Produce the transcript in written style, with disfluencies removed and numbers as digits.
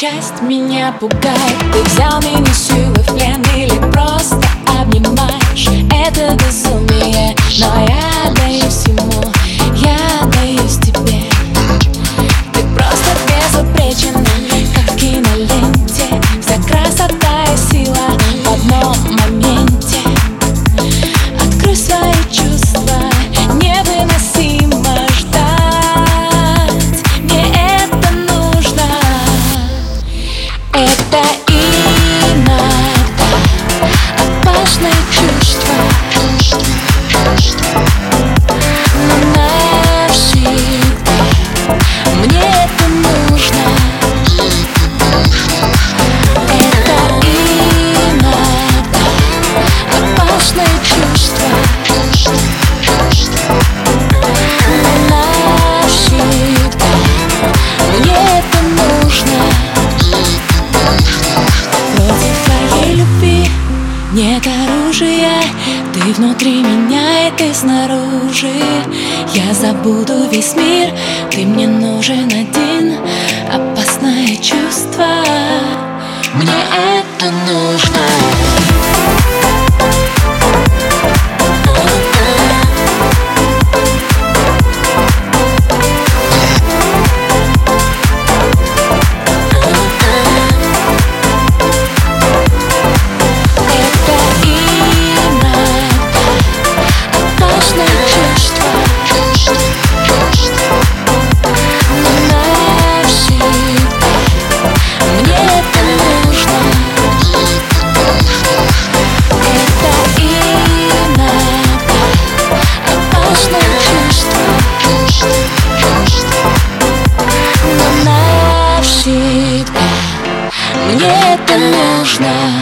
часть меня пугает. Ты взял меня силой в плен или просто обнимаешь? Это безумие, но я отдаюсь ему, я отдаюсь тебе. Ты просто безупречен, как в киноленте. Вся красота и сила в одном моменте. Открой свои чувства, невыносимо ждать. Мне это нужно. Это иногда опасные чувства, но навсегда. Мне это нужно. Это иногда опасные чувства, но навсегда. Мне это нужно. Против твоей любви нет оружия. Ты внутри меня и ты снаружи. Я забуду весь мир, ты мне нужен один. Опасное чувство, мне это нужно. Мне это нужно.